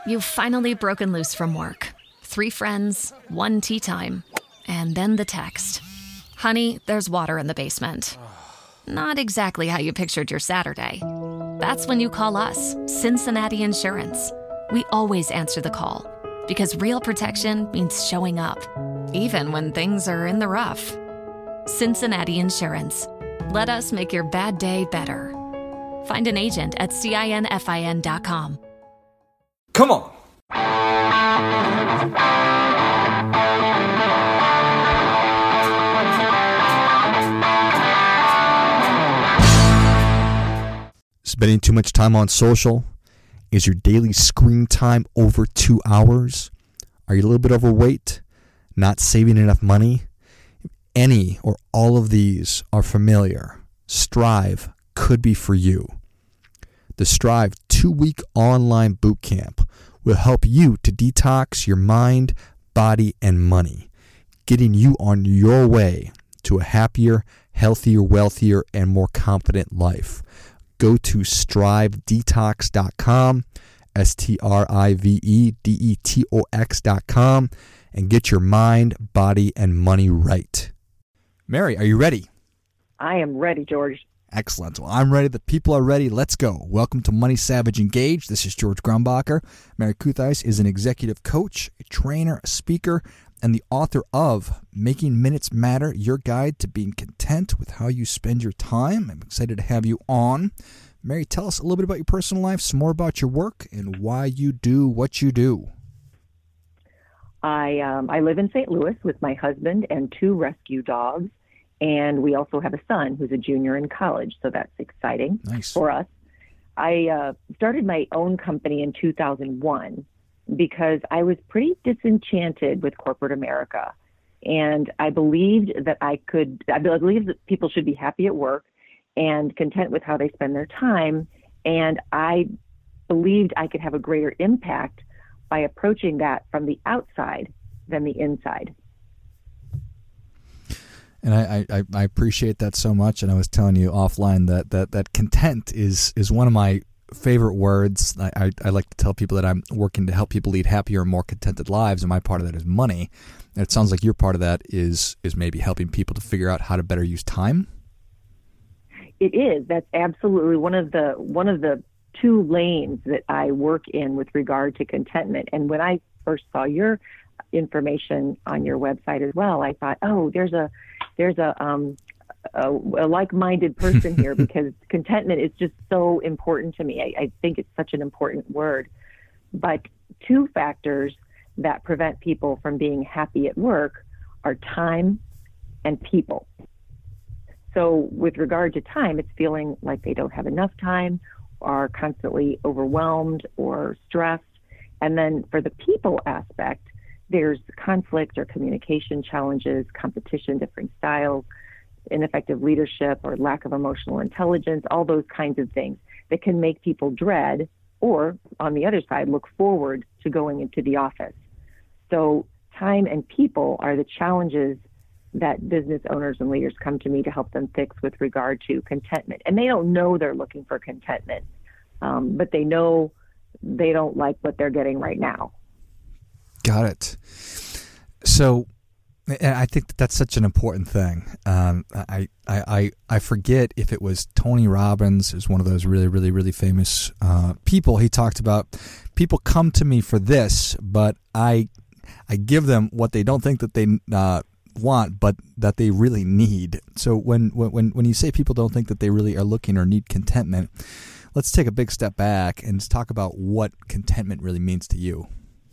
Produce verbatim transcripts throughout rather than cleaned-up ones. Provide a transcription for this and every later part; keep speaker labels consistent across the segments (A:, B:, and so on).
A: You've finally broken loose from work. Three friends, one tea time, and then the text. Honey, there's water in the basement. Not exactly how you pictured your Saturday. That's when you call us, Cincinnati Insurance. We always answer the call because real protection means showing up, even when things are in the rough. Cincinnati Insurance. Let us make your bad day better. Find an agent at cinfin dot com.
B: Come on.
C: Spending too much time on social? Is your daily screen time over two hours? Are you a little bit overweight? Not saving enough money? If any or all of these are familiar, Strive could be for you. The Strive two-week online bootcamp will help you to detox your mind, body, and money, getting you on your way to a happier, healthier, wealthier, and more confident life. Go to strive detox dot com, S T R I V E D E T O X dot com, and get your mind, body, and money right. Mary, are you ready?
D: I am ready, George.
C: Excellent. Well, I'm ready. The people are ready. Let's go. Welcome to Money Savage Engaged. This is George Grumbacher. Mary Kuthais is an executive coach, a trainer, a speaker, and the author of Making Minutes Matter, Your Guide to Being Content with How You Spend Your Time. I'm excited to have you on. Mary, tell us a little bit about your personal life, some more about your work, and why you do what you do.
D: I um, I live in Saint Louis with my husband and two rescue dogs, and we also have a son who's a junior in college, so that's exciting
C: Nice.
D: for us. I uh, started my own company in two thousand one because I was pretty disenchanted with corporate America. And I believed that I could, I believed that people should be happy at work and content with how they spend their time. And I believed I could have a greater impact by approaching that from the outside than the inside.
C: And I, I, I appreciate that so much. And I was telling you offline that that, that content is, is one of my favorite words. I, I, I like to tell people that I'm working to help people lead happier and more contented lives, and my part of that is money. And it sounds like your part of that is is maybe helping people to figure out how to better use time.
D: It is. That's absolutely one of the one of the two lanes that I work in with regard to contentment. And when I first saw your information on your website as well, I thought, oh, there's a there's a um, A, a like-minded person here because contentment is just so important to me. I, I think it's such an important word. But two factors that prevent people from being happy at work are time and people. So with regard to time, it's feeling like they don't have enough time, are constantly overwhelmed or stressed. And then for the people aspect, there's conflict or communication challenges, competition, different styles, ineffective leadership or lack of emotional intelligence, all those kinds of things that can make people dread or, on the other side, look forward to going into the office. So time and people are the challenges that business owners and leaders come to me to help them fix with regard to contentment. And they don't know they're looking for contentment, um, but they know they don't like what they're getting right now.
C: Got it. So and I think that that's such an important thing. Um, I, I, I, I forget if it was Tony Robbins, who's one of those really, really, really famous uh, people. He talked about people come to me for this, but I I give them what they don't think that they uh, want, but that they really need. So when, when, when you say people don't think that they really are looking or need contentment, let's take a big step back and just talk about what contentment really means to you.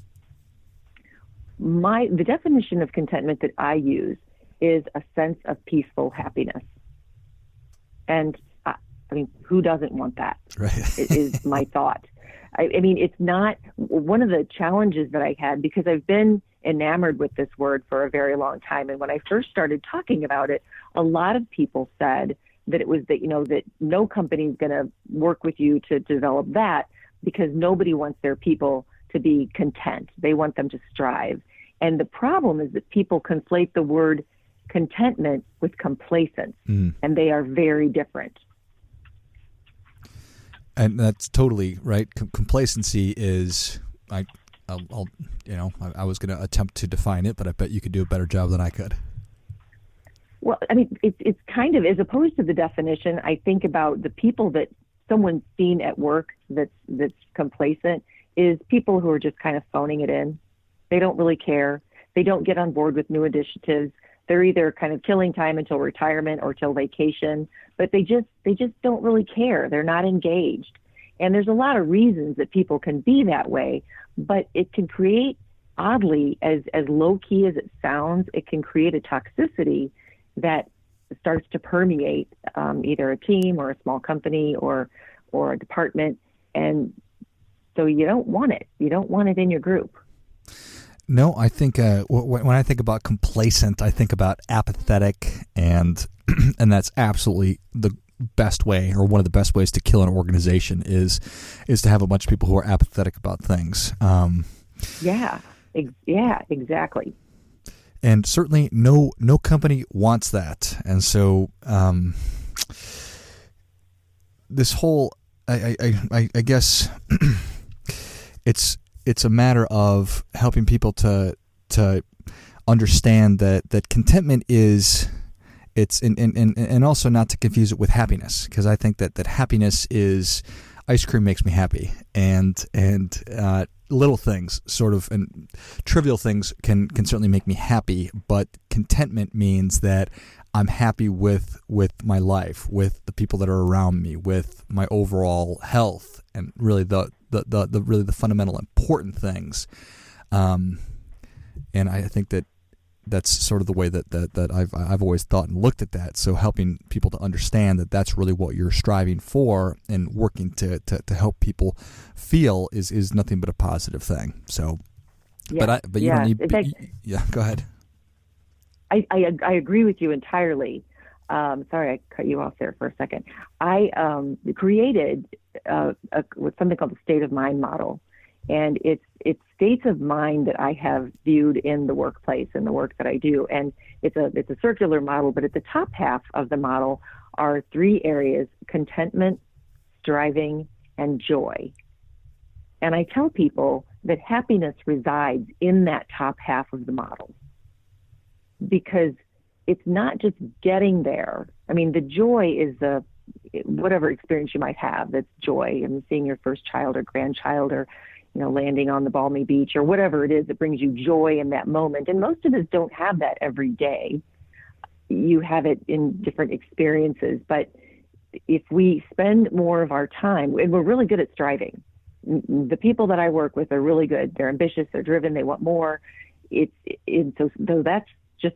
D: My the definition of contentment that I use is a sense of peaceful happiness. And I, I mean, who doesn't want that?
C: Right.
D: It is my thought. I, I mean, it's not one of the challenges that I had because I've been enamored with this word for a very long time. And when I first started talking about it, a lot of people said that it was that, you know, that no company is going to work with you to develop that because nobody wants their people to be content. They want them to strive. And the problem is that people conflate the word contentment with complacence, mm. and they are very different.
C: And that's totally right. Com- complacency is I, I'll, I'll you know, I, I was going to attempt to define it, but I bet you could do a better job than I could.
D: Well, I mean, it's it's kind of, as opposed to the definition, I think about the people that someone's seen at work that's that's complacent is people who are just kind of phoning it in. They don't really care. They don't get on board with new initiatives. They're either kind of killing time until retirement or till vacation, but they just they just don't really care. They're not engaged. And there's a lot of reasons that people can be that way, but it can create, oddly, as as low key as it sounds, it can create a toxicity that starts to permeate um, either a team or a small company or or a department. And so you don't want it. You don't want it in your group.
C: No, I think uh, w- when I think about complacent, I think about apathetic, and and that's absolutely the best way, or one of the best ways to kill an organization is is to have a bunch of people who are apathetic about things. Um,
D: yeah, ex- yeah, exactly.
C: And certainly, no no company wants that. And so, um, this whole, I I, I, I guess, it's. It's a matter of helping people to to understand that, that contentment is it's and, and, and also not to confuse it with happiness, because I think that, that happiness is ice cream makes me happy, and and uh, little things sort of and trivial things can, can certainly make me happy, but contentment means that I'm happy with with my life, with the people that are around me, with my overall health, and really the The, the, the really the fundamental important things, um, and I think that that's sort of the way that, that, that I've I've always thought and looked at that. So helping people to understand that that's really what you're striving for and working to, to, to help people feel is, is nothing but a positive thing. So,
D: yeah.
C: but I but you
D: yeah.
C: don't need.
D: Fact,
C: yeah, go ahead.
D: I, I I agree with you entirely. Um, sorry, I cut you off there for a second. I um, created uh, a, what's something called the state of mind model, and it's it's states of mind that I have viewed in the workplace and the work that I do. And it's a it's a circular model, but at the top half of the model are three areas: contentment, striving, and joy. And I tell people that happiness resides in that top half of the model, because it's not just getting there. I mean, the joy is the, whatever experience you might have, that's joy. I mean, seeing your first child or grandchild, or, you know, landing on the balmy beach, or whatever it is that brings you joy in that moment. And most of us don't have that every day. You have it in different experiences. But if we spend more of our time, and we're really good at striving. The people that I work with are really good. They're ambitious, they're driven, they want more. It's, it, so, so that's just,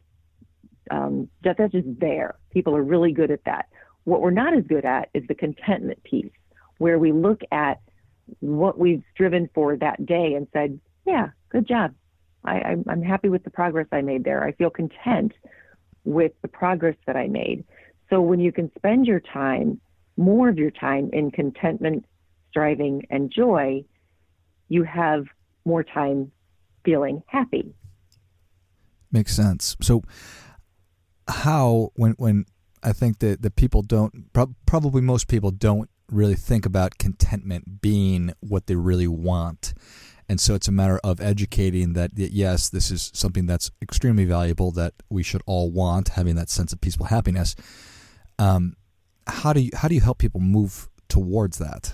D: Um, that, that's just there. People are really good at that. What we're not as good at is the contentment piece, where we look at what we've striven for that day and said, yeah, good job. I, I'm, I'm happy with the progress I made there. I feel content with the progress that I made. So when you can spend your time, more of your time, in contentment, striving, and joy, you have more time feeling happy.
C: Makes sense. So how, when when I think that the people don't, pro- probably most people don't really think about contentment being what they really want. And so it's a matter of educating that, yes, this is something that's extremely valuable, that we should all want, having that sense of peaceful happiness. Um, how do you how do you help people move towards that?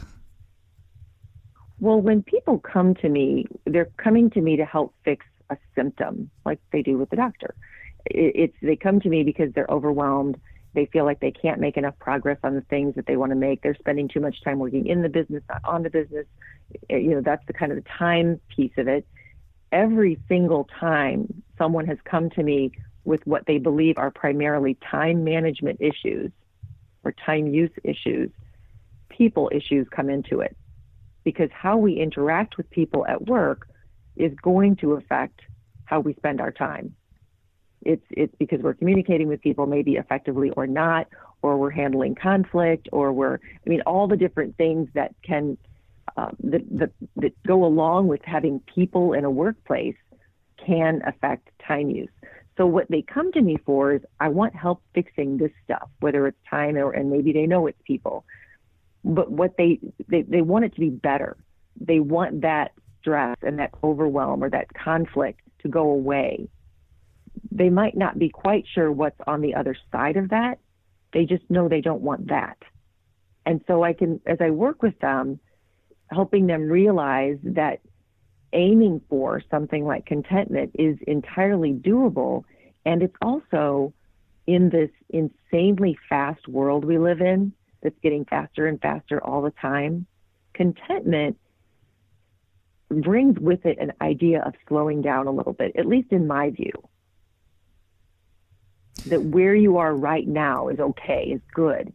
D: Well, when people come to me, they're coming to me to help fix a symptom, like they do with the doctor. It's they come to me because they're overwhelmed. They feel like they can't make enough progress on the things that they want to make. They're spending too much time working in the business, not on the business. You know, that's the kind of the time piece of it. Every single time someone has come to me with what they believe are primarily time management issues or time use issues, people issues come into it. Because how we interact with people at work is going to affect how we spend our time. It's it's because we're communicating with people maybe effectively or not, or we're handling conflict, or we're, I mean, all the different things that can, uh, that, that, that go along with having people in a workplace can affect time use. So what they come to me for is, I want help fixing this stuff, whether it's time or, and maybe they know it's people, but what they, they, they want it to be better. They want that stress and that overwhelm or that conflict to go away. They might not be quite sure what's on the other side of that. They just know they don't want that. And so I can, as I work with them, helping them realize that aiming for something like contentment is entirely doable. And it's also in this insanely fast world we live in that's getting faster and faster all the time. Contentment brings with it an idea of slowing down a little bit, at least in my view. That where you are right now is okay, is good.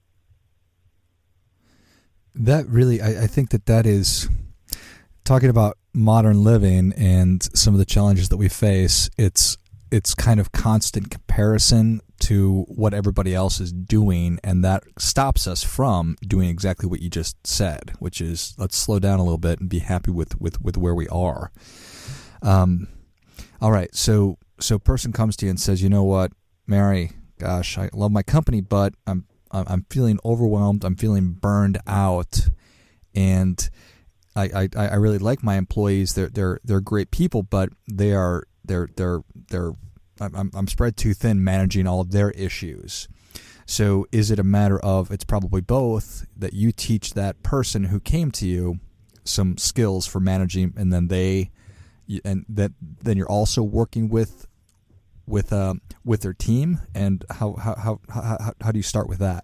C: That really, I, I think that that is, talking about modern living and some of the challenges that we face, it's it's kind of constant comparison to what everybody else is doing, and that stops us from doing exactly what you just said, which is let's slow down a little bit and be happy with, with, with where we are. Um, all right, so so a person comes to you and says, you know what, Mary, gosh, I love my company, but I'm I'm feeling overwhelmed. I'm feeling burned out, and I, I, I really like my employees. They're they're they're great people, but they are they're they're they're I'm I'm spread too thin managing all of their issues. So is it a matter of, it's probably both, that you teach that person who came to you some skills for managing, and then they and that then you're also working with with uh with their team, and how how how how, how do you start with that?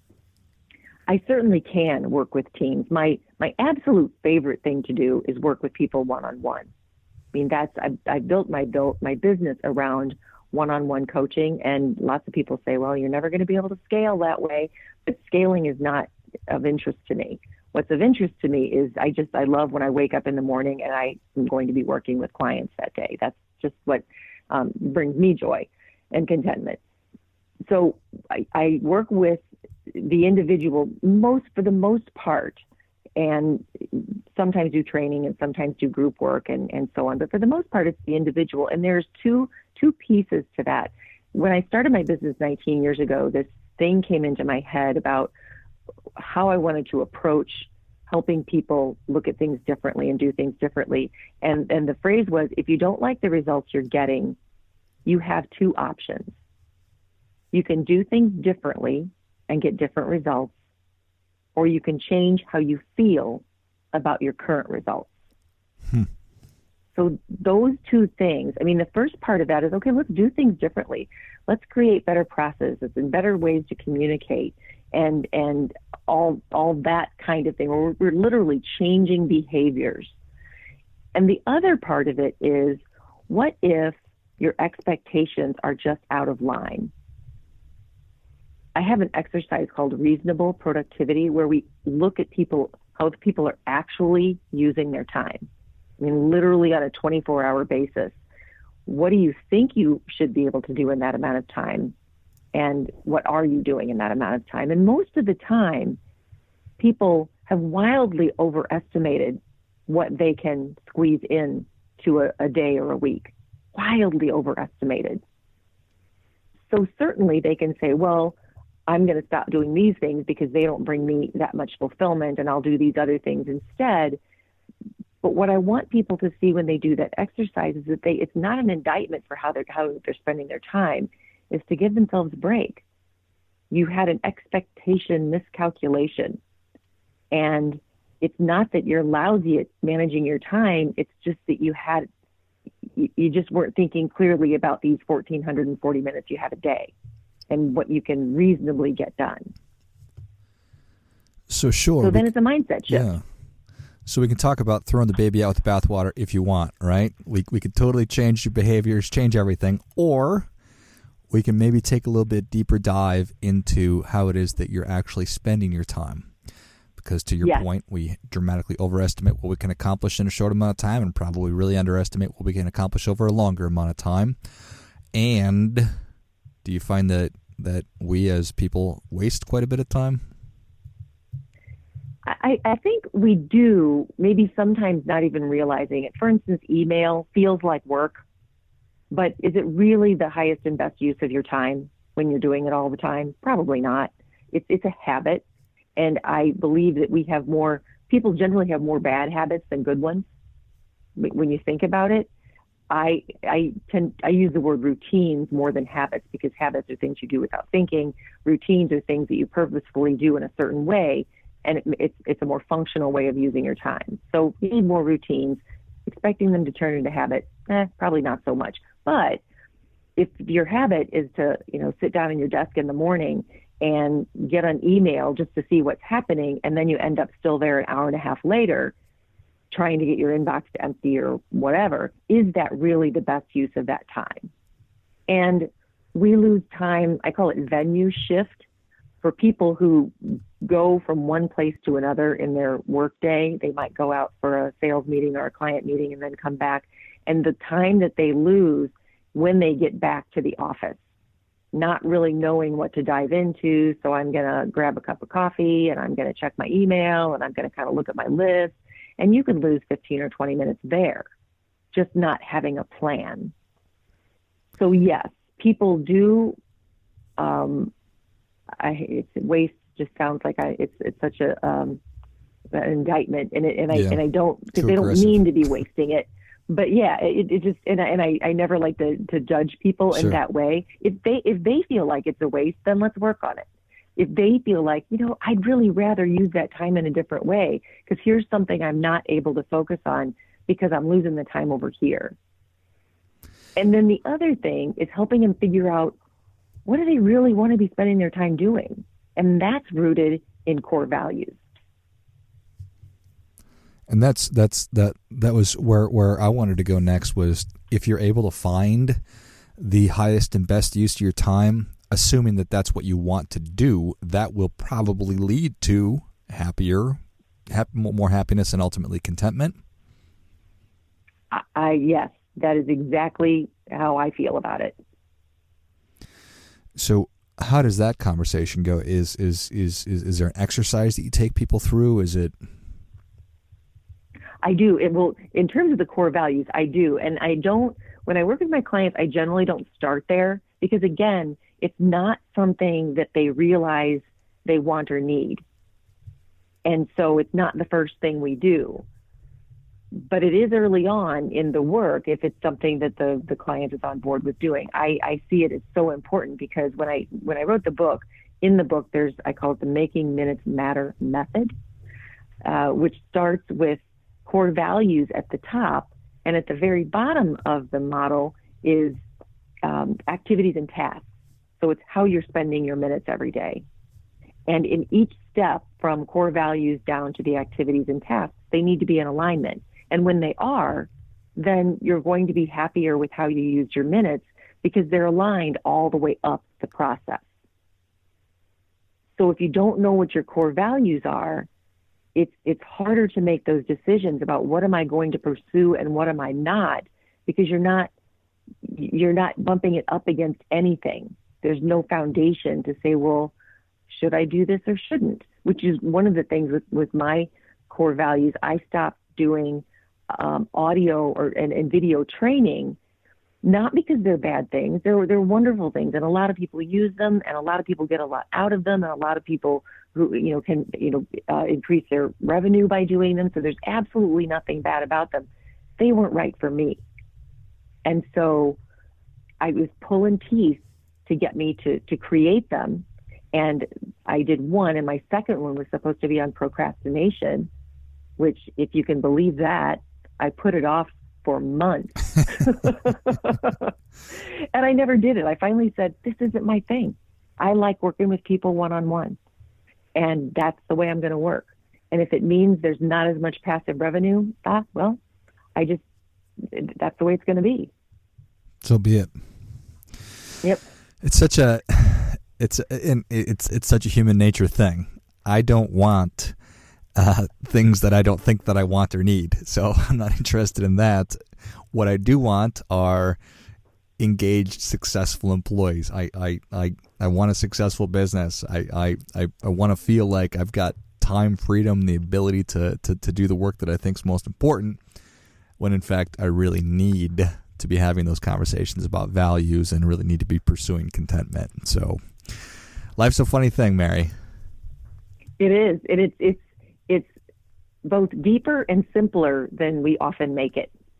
D: I certainly can work with teams. My my absolute favorite thing to do is work with people one-on-one. I mean, that's I I built my built my business around one-on-one coaching, and lots of people say, well, you're never going to be able to scale that way. But scaling is not of interest to me. What's of interest to me is I just I love when I wake up in the morning and I am going to be working with clients that day. That's just what um, brings me joy and contentment. So I, I work with the individual most for the most part, and sometimes do training and sometimes do group work and, and so on. But for the most part, it's the individual. And there's two two pieces to that. When I started my business nineteen years ago, this thing came into my head about how I wanted to approach helping people look at things differently and do things differently. And, and the phrase was, if you don't like the results you're getting, you have two options. You can do things differently and get different results, or you can change how you feel about your current results. Hmm. So those two things, I mean, the first part of that is, okay, let's do things differently. Let's create better processes and better ways to communicate and and all all that kind of thing. We're, we're literally changing behaviors. And the other part of it is, what if your expectations are just out of line? I have an exercise called reasonable productivity, where we look at people, how the people are actually using their time. I mean, literally on a twenty-four hour basis. What do you think you should be able to do in that amount of time? And what are you doing in that amount of time? And most of the time, people have wildly overestimated what they can squeeze in to a, a day or a week. Wildly overestimated. So certainly they can say, well, I'm going to stop doing these things because they don't bring me that much fulfillment, and I'll do these other things instead. But what I want people to see when they do that exercise is that they, it's not an indictment for how they're, how they're spending their time. Is to give themselves a break. You had an expectation miscalculation. And it's not that you're lousy at managing your time. It's just that you had, you just weren't thinking clearly about these one thousand four hundred forty minutes you have a day and what you can reasonably get done.
C: So sure.
D: So then it's a mindset shift.
C: Yeah. So we can talk about throwing the baby out with the bathwater if you want, right? We we could totally change your behaviors, change everything, or we can maybe take a little bit deeper dive into how it is that you're actually spending your time. Because to your
D: yes.
C: point, we dramatically overestimate what we can accomplish in a short amount of time, and probably really underestimate what we can accomplish over a longer amount of time. And do you find that, that we as people waste quite a bit of time?
D: I, I think we do, maybe sometimes not even realizing it. For instance, email feels like work. But is it really the highest and best use of your time when you're doing it all the time? Probably not. It's it's a habit. And I believe that we have more, people generally have more bad habits than good ones. when you think about it, I I tend I use the word routines more than habits, because habits are things you do without thinking. Routines are things that you purposefully do in a certain way, and it, it's it's a more functional way of using your time. So you need more routines. Expecting them to turn into habits, eh, probably not so much. But if your habit is to, you know, sit down at your desk in the morning and get an email just to see what's happening, and then you end up still there an hour and a half later trying to get your inbox to empty or whatever, is that really the best use of that time? And we lose time, I call it venue shift, for people who go from one place to another in their workday. They might go out for a sales meeting or a client meeting and then come back. And the time that they lose when they get back to the office, not really knowing what to dive into. So I'm going to grab a cup of coffee and I'm going to check my email and I'm going to kind of look at my list. And you could lose fifteen or twenty minutes there, just not having a plan. So yes, people do, um, I, it's waste just sounds like I, it's, it's such a, um, an indictment, and it, and I, yeah. and I don't, because they don't mean to be wasting it. But yeah, it, it just, and I, and I, I never like to, to judge people sure. in that way. If they, if they feel like it's a waste, then let's work on it. If they feel like, you know, I'd really rather use that time in a different way, because here's something I'm not able to focus on because I'm losing the time over here. And then the other thing is helping them figure out, what do they really want to be spending their time doing? And that's rooted in core values.
C: And that's that's that that was where where I wanted to go next, was if you're able to find the highest and best use of your time, assuming that that's what you want to do, that will probably lead to happier, hap- more happiness, and ultimately contentment.
D: I, I yes, that is exactly how I feel about it.
C: So how does that conversation go? Is is is is, is there an exercise that you take people through? Is it?
D: I do. It will, in terms of the core values, I do. And I don't, when I work with my clients, I generally don't start there, because again, it's not something that they realize they want or need. And so it's not the first thing we do. But it is early on in the work if it's something that the, the client is on board with doing. I, I see it as so important, because when I when I wrote the book, in the book, there's, I call it the Making Minutes Matter method, uh, which starts with core values at the top, and at the very bottom of the model is um, activities and tasks. So it's how you're spending your minutes every day. And in each step, from core values down to the activities and tasks, they need to be in alignment. And when they are, then you're going to be happier with how you use your minutes, because they're aligned all the way up the process. So if you don't know what your core values are, it's it's harder to make those decisions about what am I going to pursue and what am I not, because you're not you're not bumping it up against anything. There's no foundation to say, well, should I do this or shouldn't? Which is one of the things with, with my core values. I stopped doing um, audio or and, and video training, not because they're bad things. They're they're wonderful things, and a lot of people use them, and a lot of people get a lot out of them, and a lot of people who you know can you know uh, increase their revenue by doing them. So there's absolutely nothing bad about them. They weren't right for me, and so I was pulling teeth to get me to to create them. And I did one, and my second one was supposed to be on procrastination, which, if you can believe that, I put it off for months. And I never did it. I finally said, this isn't my thing. I like working with people one-on-one, and that's the way I'm going to work. And if it means there's not as much passive revenue, ah, well, I just, that's the way it's going to be.
C: So be it.
D: Yep.
C: It's such a, it's, it's, it's such a human nature thing. I don't want uh, things that I don't think that I want or need. So I'm not interested in that. What I do want are engaged, successful employees. I, I, I, I want a successful business. I, I, I, I want to feel like I've got time, freedom, the ability to, to, to do the work that I think is most important, when in fact I really need to be having those conversations about values and really need to be pursuing contentment. So life's a funny thing, Mary.
D: It is. It is. It's, it's both deeper and simpler than we often make it.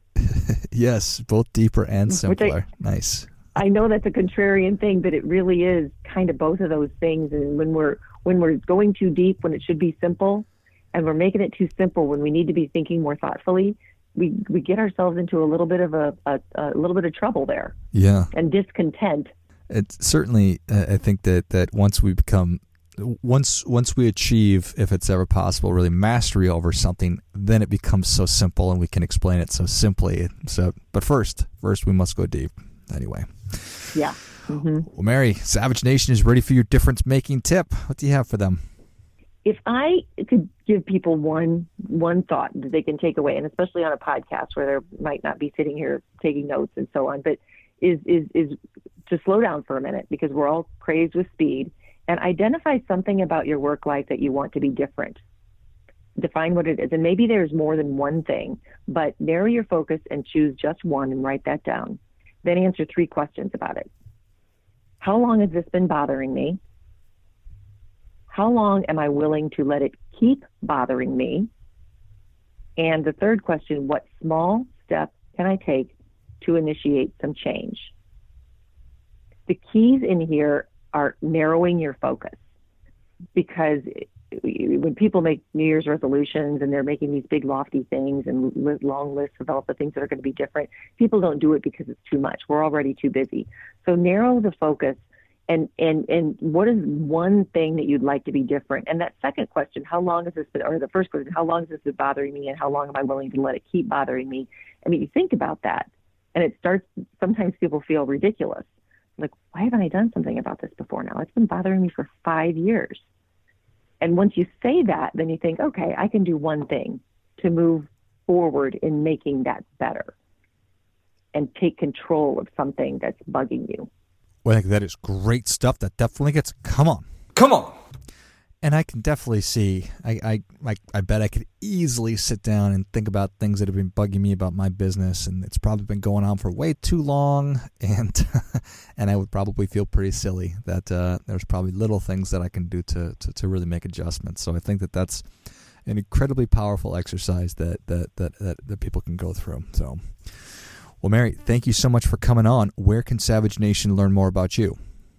C: Yes, both deeper and simpler.
D: I,
C: nice.
D: I know that's a contrarian thing, but it really is kind of both of those things. And when we're when we're going too deep when it should be simple, and we're making it too simple when we need to be thinking more thoughtfully, we we get ourselves into a little bit of a, a, a little bit of trouble there.
C: Yeah.
D: And discontent.
C: It's certainly, uh, I think that, that once we become, once once we achieve, if it's ever possible, really mastery over something, then it becomes so simple and we can explain it so simply. So, but first, first we must go deep. Anyway.
D: Yeah. Mm-hmm.
C: Well, Mary, Savage Nation is ready for your difference-making tip. What do you have for them?
D: If I could give people one one thought that they can take away, and especially on a podcast where they might not be sitting here taking notes and so on, but is is is to slow down for a minute, because we're all crazed with speed, and identify something about your work life that you want to be different. Define what it is, and maybe there's more than one thing, but narrow your focus and choose just one and write that down. Then answer three questions about it. How long has this been bothering me? How long am I willing to let it keep bothering me? And the third question, what small steps can I take to initiate some change? The keys in here are narrowing your focus, because when people make New Year's resolutions and they're making these big lofty things and long lists of all the things that are going to be different, people don't do it because it's too much. We're already too busy. So narrow the focus. And, and and what is one thing that you'd like to be different? And that second question, how long has this been, or the first question, how long has this been bothering me, and how long am I willing to let it keep bothering me? I mean, you think about that, and it starts, sometimes people feel ridiculous. Like, why haven't I done something about this before now? It's been bothering me for five years. And once you say that, then you think, okay, I can do one thing to move forward in making that better and take control of something that's bugging you.
C: Well, I think that is great stuff. That definitely gets, come on.
B: Come on.
C: And I can definitely see, I, I, I, I bet I could easily sit down and think about things that have been bugging me about my business, and it's probably been going on for way too long, and and I would probably feel pretty silly that uh, there's probably little things that I can do to, to, to really make adjustments. So I think that that's an incredibly powerful exercise that that, that, that, that people can go through. So, well, Mary, thank you so much for coming on. Where can Savage Nation learn more about you?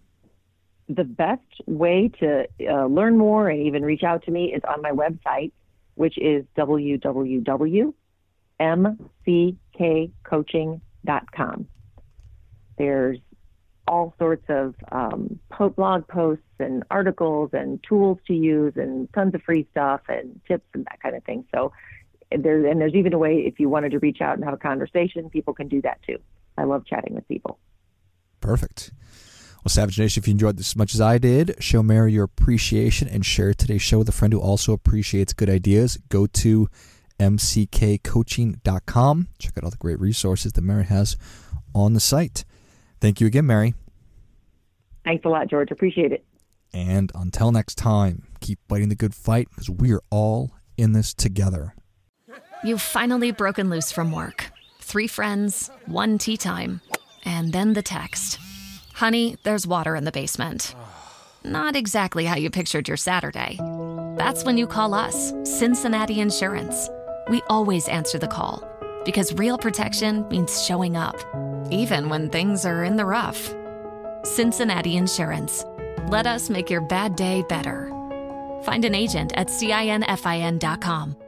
D: The best way to uh, learn more and even reach out to me is on my website, which is w w w dot m c k coaching dot com. There's all sorts of um, blog posts and articles and tools to use and tons of free stuff and tips and that kind of thing. So there, and there's even a way, if you wanted to reach out and have a conversation, people can do that too. I love chatting with people.
C: Perfect. Well, Savage Nation, if you enjoyed this as much as I did, show Mary your appreciation and share today's show with a friend who also appreciates good ideas. Go to m c k coaching dot com. Check out all the great resources that Mary has on the site. Thank you again, Mary.
D: Thanks a lot, George. Appreciate it.
C: And until next time, keep fighting the good fight, because we are all in this together.
A: You've finally broken loose from work. Three friends, one tea time, and then the text. Honey, there's water in the basement. Not exactly how you pictured your Saturday. That's when you call us, Cincinnati Insurance. We always answer the call, because real protection means showing up, even when things are in the rough. Cincinnati Insurance. Let us make your bad day better. Find an agent at cinfin dot com.